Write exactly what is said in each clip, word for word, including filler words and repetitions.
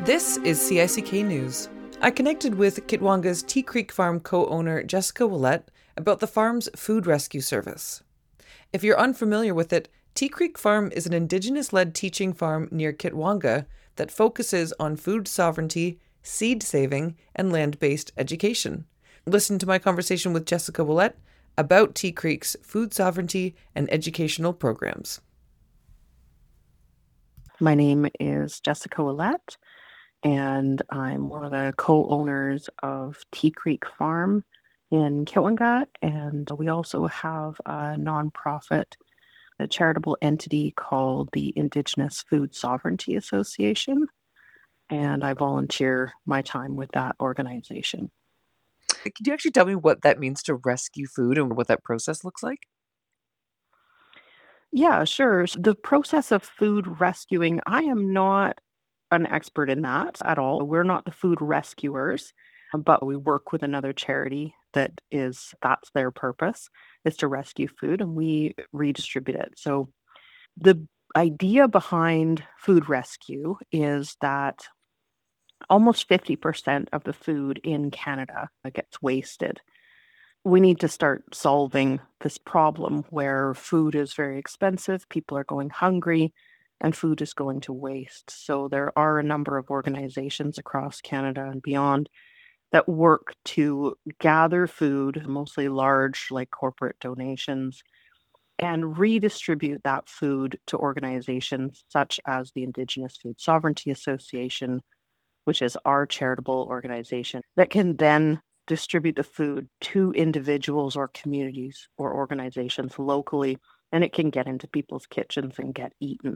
This is C I C K News. I connected with Kitwanga's Tea Creek Farm co-owner Jessica Willette about the farm's food rescue service. If you're unfamiliar with it, Tea Creek Farm is an Indigenous-led teaching farm near Kitwanga that focuses on food sovereignty, seed saving, and land-based education. Listen to my conversation with Jessica Willette about Tea Creek's food sovereignty and educational programs. My name is Jessica Willette, and I'm one of the co-owners of Tea Creek Farm in Kitwanga, and we also have a nonprofit, a charitable entity called the Indigenous Food Sovereignty Association, and I volunteer my time with that organization. Could you actually tell me what that means to rescue food and what that process looks like? Yeah, sure. So the process of food rescuing, I am not an expert in that at all. We're not the food rescuers, but we work with another charity that is, that's their purpose, is to rescue food, and we redistribute it. So the idea behind food rescue is that almost fifty percent of the food in Canada gets wasted. We need to start solving this problem where food is very expensive, people are going hungry, and food is going to waste. So there are a number of organizations across Canada and beyond that work to gather food, mostly large, like corporate donations, and redistribute that food to organizations such as the Indigenous Food Sovereignty Association, which is our charitable organization, that can then distribute the food to individuals or communities or organizations locally, and it can get into people's kitchens and get eaten.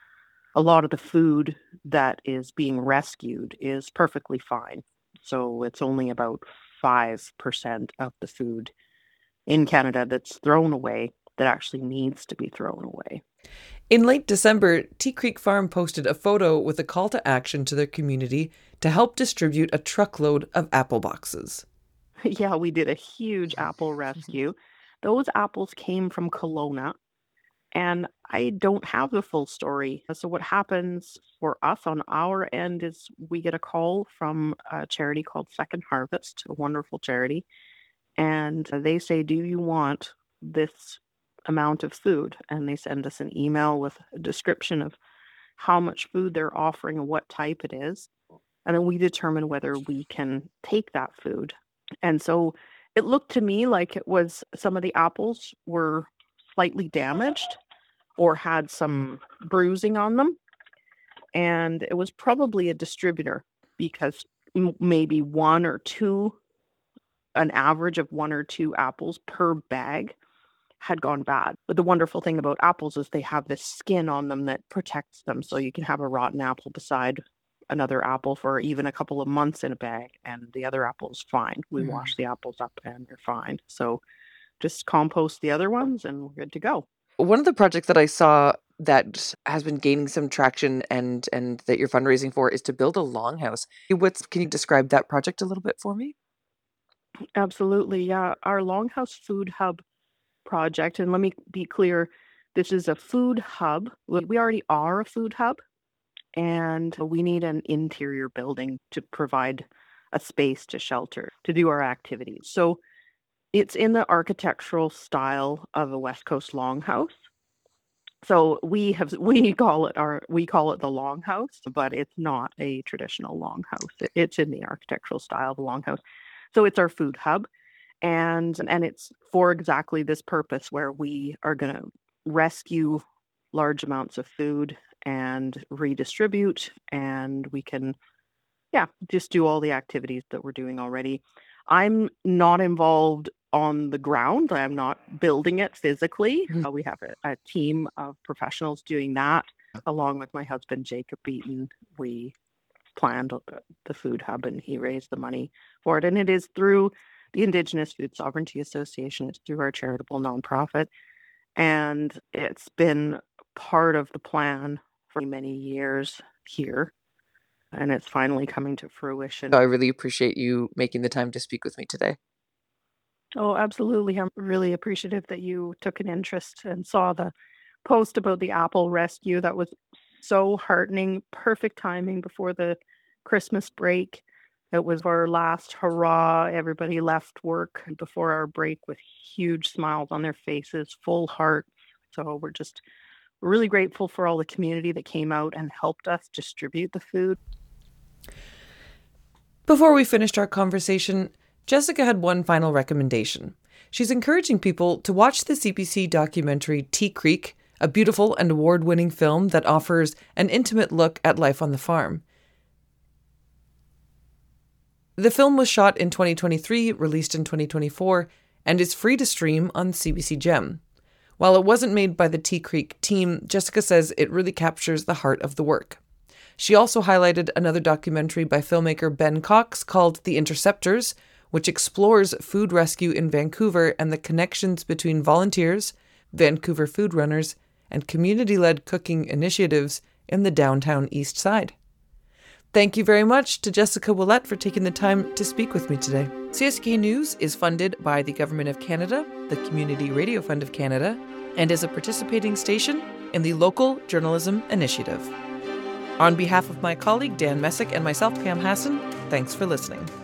A lot of the food that is being rescued is perfectly fine. So it's only about five percent of the food in Canada that's thrown away that actually needs to be thrown away. In late December, Tea Creek Farm posted a photo with a call to action to their community to help distribute a truckload of apple boxes. Yeah, we did a huge apple rescue. Those apples came from Kelowna, and I don't have the full story. So what happens for us on our end is we get a call from a charity called Second Harvest, a wonderful charity, and they say, "Do you want this amount of food?" And they send us an email with a description of how much food they're offering and what type it is. And then we determine whether we can take that food. And so it looked to me like it was some of the apples were slightly damaged or had some bruising on them. And it was probably a distributor because m- maybe one or two, an average of one or two apples per bag had gone bad. But the wonderful thing about apples is they have this skin on them that protects them. So you can have a rotten apple beside another apple for even a couple of months in a bag, and the other apple's fine. We Mm. wash the apples up and they're fine. So just compost the other ones and we're good to go. One of the projects that I saw that has been gaining some traction and and that you're fundraising for is to build a longhouse. What's can you describe that project a little bit for me? Absolutely. Yeah. Our Longhouse Food Hub project, and let me be clear, this is a food hub. We we already are a food hub, and we need an interior building to provide a space to shelter, to do our activities. So it's in the architectural style of a West Coast longhouse. So we have we call it our we call it the longhouse, but it's not a traditional longhouse. It- It's in the architectural style of a longhouse. So it's our food hub, and and it's for exactly this purpose where we are going to rescue large amounts of food and redistribute, and we can, yeah, just do all the activities that we're doing already. I'm not involved on the ground. I'm not building it physically. Mhm. Uh, we have a, a team of professionals doing that, along with my husband, Jacob Beaton. We planned the the food hub and he raised the money for it. And it is through the Indigenous Food Sovereignty Association. It's through our charitable nonprofit. And it's been part of the plan for many years here. And it's finally coming to fruition. I really appreciate you making the time to speak with me today. Oh, absolutely. I'm really appreciative that you took an interest and saw the post about the apple rescue. That was so heartening. Perfect timing before the Christmas break. It was our last hurrah. Everybody left work before our break with huge smiles on their faces, full heart. So we're just really grateful for all the community that came out and helped us distribute the food. Before we finished our conversation, Jessica had one final recommendation. She's encouraging people to watch the C B C documentary Tea Creek, a beautiful and award-winning film that offers an intimate look at life on the farm. The film was shot in twenty twenty-three, released in twenty twenty-four, and is free to stream on C B C Gem. While it wasn't made by the Tea Creek team, Jessica says it really captures the heart of the work. She also highlighted another documentary by filmmaker Ben Cox called The Interceptors, which explores food rescue in Vancouver and the connections between volunteers, Vancouver food runners, and community-led cooking initiatives in the downtown East Side. Thank you very much to Jessica Willette for taking the time to speak with me today. C S K News is funded by the Government of Canada, the Community Radio Fund of Canada, and is a participating station in the Local Journalism Initiative. On behalf of my colleague Dan Messick and myself, Pam Hassan, thanks for listening.